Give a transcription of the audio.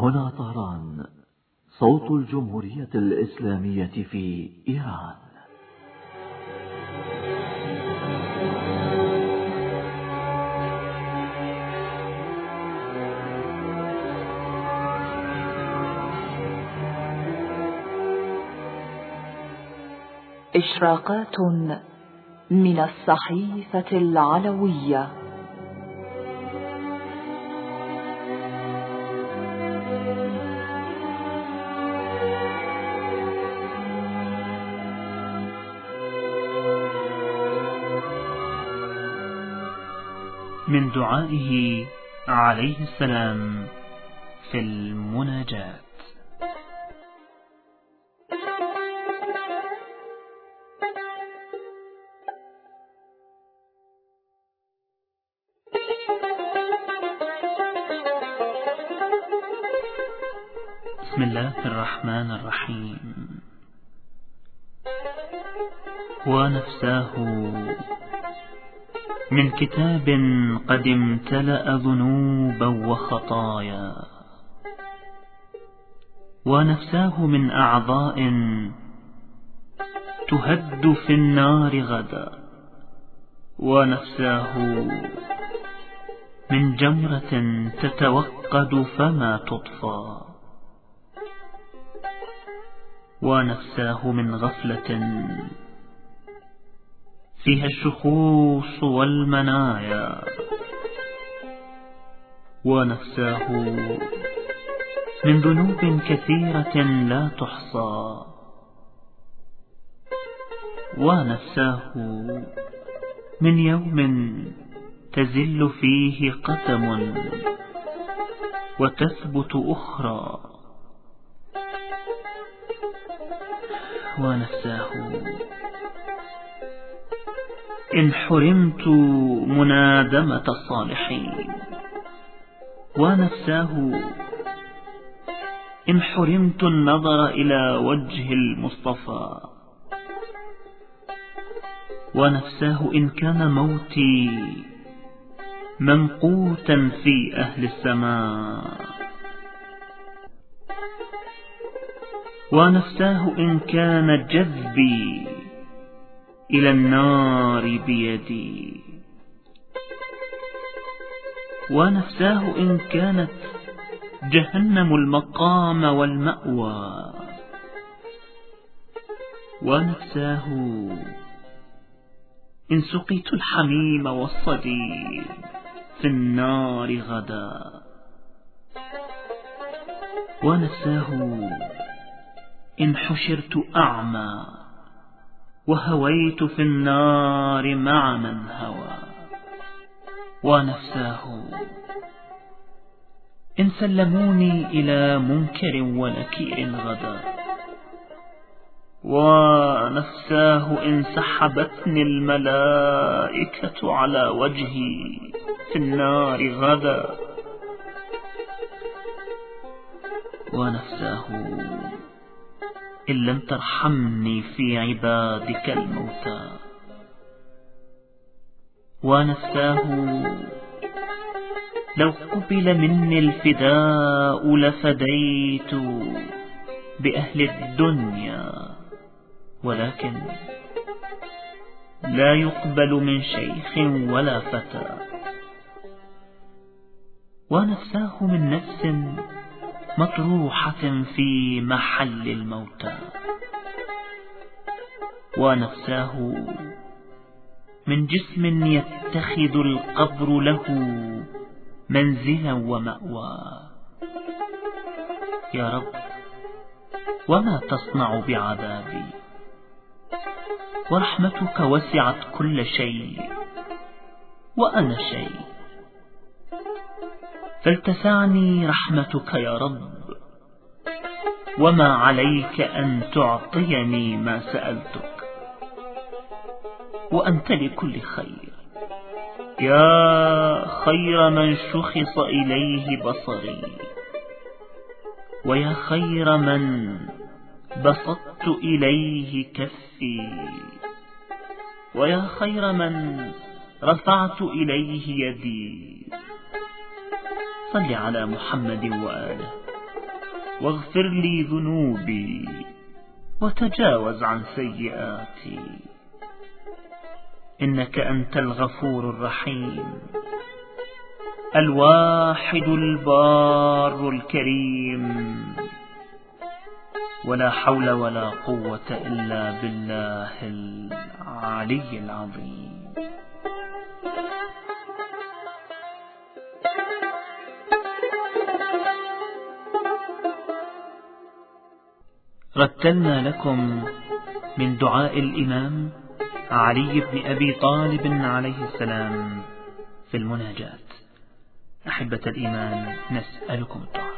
هنا طهران، صوت الجمهورية الإسلامية في إيران. إشراقات من الصحيفة العلوية. من دعائه عليه السلام في المناجاة. بسم الله الرحمن الرحيم. ونفساه من كتاب قد امتلأ ذنوبا وخطايا، ونفساه من أعضاء تهد في النار غدا، ونفساه من جمرة تتوقد فما تطفى، ونفساه من غفلة فيها الشخوص والمنايا، ونفساه من ذنوب كثيرة لا تحصى، ونفساه من يوم تزل فيه قدم وتثبت أخرى، ونفساه إن حرمت منادمة الصالحين، ونفساه إن حرمت النظر إلى وجه المصطفى، ونفساه إن كان موتي ممقوتا في أهل السماء، ونفساه إن كان جذبي إلى النار بيدي، ونفساه إن كانت جهنم المقام والمأوى، ونفساه إن سقيت الحميم والصديد في النار غدا، ونفساه إن حشرت أعمى وهويت في النار مع من هوى، ونفساه إن سلموني إلى منكر ونكير غدا، ونفساه إن سحبتني الملائكة على وجهي في النار غدا، ونفساه إن لم ترحمني في عبادك الموتى، ونفساه لو قبل مني الفداء لفديت بأهل الدنيا، ولكن لا يقبل من شيخ ولا فتى، ونفساه من نفس مطروحة في محل الموتى، ونفساه من جسم يتخذ القبر له منزلا ومأوى. يا رب، وما تصنع بعذابي؟ ورحمتك وسعت كل شيء وأنا شيء، فلتسعني رحمتك يا رب، وما عليك أن تعطيني ما سألتك، وأنت لكل خير، يا خير من شخص إليه بصري، ويا خير من بسطت إليه كفي، ويا خير من رفعت إليه يدي. صل على محمد وآله واغفر لي ذنوبي وتجاوز عن سيئاتي، إنك أنت الغفور الرحيم الواحد البار الكريم، ولا حول ولا قوة إلا بالله العلي العظيم. رتلنا لكم من دعاء الإمام علي بن أبي طالب عليه السلام في المناجاة. أحبة الإيمان، نسألكم الدعاء.